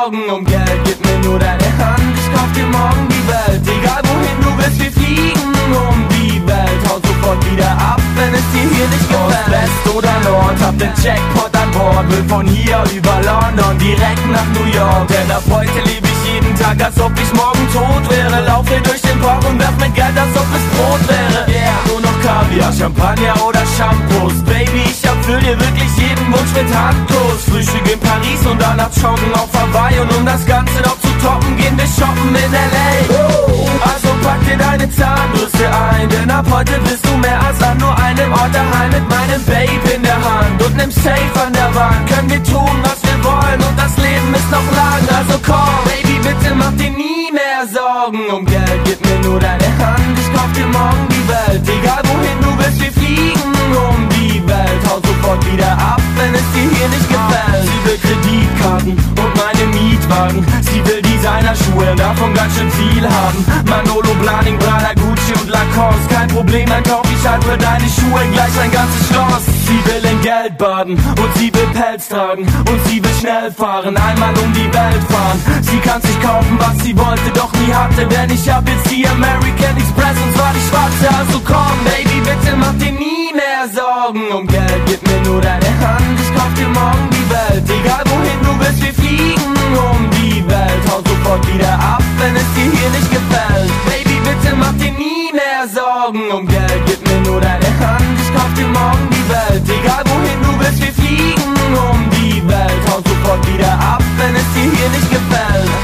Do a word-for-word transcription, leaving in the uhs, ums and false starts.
Sorgen um Geld. Gib mir nur deine Hand, ich kauf dir morgen die Welt. Egal wohin du willst, wir fliegen um die Welt. Hau sofort wieder ab, wenn es dir hier nicht gefällt. West oder Nord, hab den Jackpot an Bord. Will von hier über London direkt nach New York. Denn ab heute lebe ich jeden Tag, als ob ich morgen tot wäre. Lauf hier durch den Park und werf mit Geld, als ob es Brot wäre. Yeah, nur noch Kaviar, Champagner oder Shampoos. Baby, ich erfüll dir wirklich jeden Wunsch mit Handkuss. Frühstück in Paris und danach joggen auf Hawaii. Und um das Ganze noch zu toppen, gehen wir shoppen in L A. Also pack dir deine Zahnbürste ein, denn ab heute bist du mehr als an nur einem Ort daheim. Mit meinem Babe in der Hand und nem Safe an der Wand können wir tun, was wir wollen, und das Leben ist noch lang. Also komm, Baby, bitte mach dir nie mehr Sorgen um Geld. Gib mir nur deine Hand, ich kauf dir morgen die Welt. Egal wohin du willst, wir fliegen um die Welt. Hau sofort wieder ab, wenn es dir hier nicht gefällt. Sie will Kreditkarten und meine Mietwagen. Sie will Designerschuhe, davon ganz schön viel haben. Manolo, Blahnik, Prada, Gucci und Lacoste. Kein Problem, dann kauf ich halt für deine Schuhe gleich ein ganzes Schloss. Sie will in Geld baden und sie will Pelz tragen und sie will schnell fahren, einmal um die Welt fahren. Sie kann sich kaufen, was sie wollte, doch nie hatte, denn ich hab jetzt die American Express und zwar die schwarze. Also komm, Baby, bitte mach dir nie mehr Sorgen um Geld. Gib mir nur deine Hand, ich kauf dir morgen die Welt. Egal wohin du willst, wir fliegen um die Welt. Hau sofort wieder ab, wenn es dir hier nicht gefällt. Baby, bitte mach dir nie mehr Sorgen um Geld. Gib mir nur deine Hand, ich kauf dir morgen die Welt. Egal wohin du willst, wir fliegen um die Welt. Hau sofort wieder ab, wenn es dir hier nicht gefällt.